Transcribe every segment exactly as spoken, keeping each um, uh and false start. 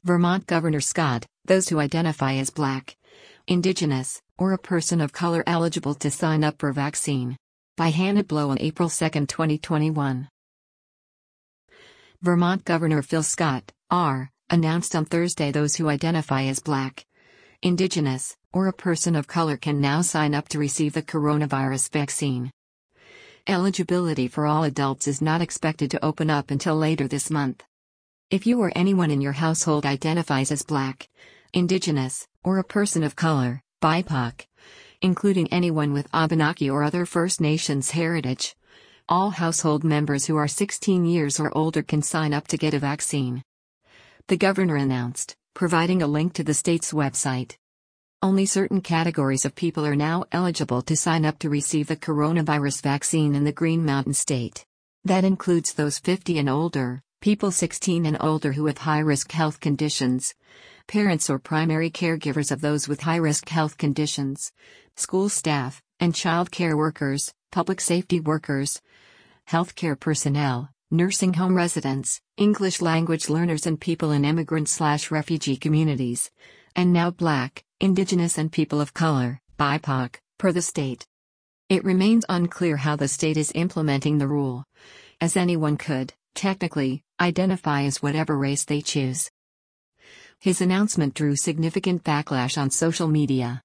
Vermont Governor Scott, those who identify as Black, Indigenous, or a person of color eligible to sign up for vaccine. By Hannah Blow on April second, twenty twenty-one. Vermont Governor Phil Scott, R., announced on Thursday those who identify as Black, Indigenous, or a person of color can now sign up to receive the coronavirus vaccine. Eligibility for all adults is not expected to open up until later this month. If you or anyone in your household identifies as Black, Indigenous, or a person of color, B I P O C, including anyone with Abenaki or other First Nations heritage, all household members who are sixteen years or older can sign up to get a vaccine. The governor announced, providing a link to the state's website. Only certain categories of people are now eligible to sign up to receive the coronavirus vaccine in the Green Mountain State. That includes those fifty and older, people sixteen and older who have high-risk health conditions, parents or primary caregivers of those with high-risk health conditions, school staff, and child care workers, public safety workers, healthcare personnel, nursing home residents, English language learners and people in immigrant-slash-refugee communities, and now Black, Indigenous and people of color, B I P O C, per the state. It remains unclear how the state is implementing the rule, as anyone could, technically, identify as whatever race they choose. His announcement drew significant backlash on social media.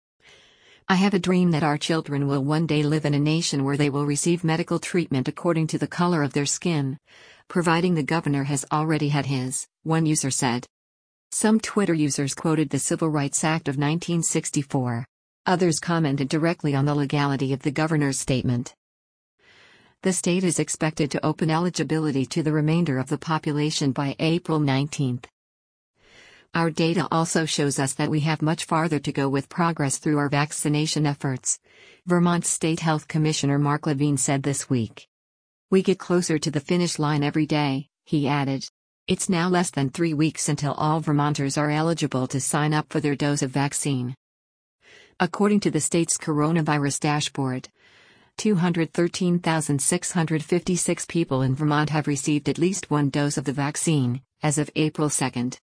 I have a dream that our children will one day live in a nation where they will receive medical treatment according to the color of their skin, providing the governor has already had his, one user said. Some Twitter users quoted the Civil Rights Act of nineteen sixty-four. Others commented directly on the legality of the governor's statement. The state is expected to open eligibility to the remainder of the population by April nineteenth. Our data also shows us that we have much farther to go with progress through our vaccination efforts, Vermont State Health Commissioner Mark Levine said this week. We get closer to the finish line every day, he added. It's now less than three weeks until all Vermonters are eligible to sign up for their dose of vaccine. According to the state's coronavirus dashboard, two hundred thirteen thousand six hundred fifty-six people in Vermont have received at least one dose of the vaccine, as of April second.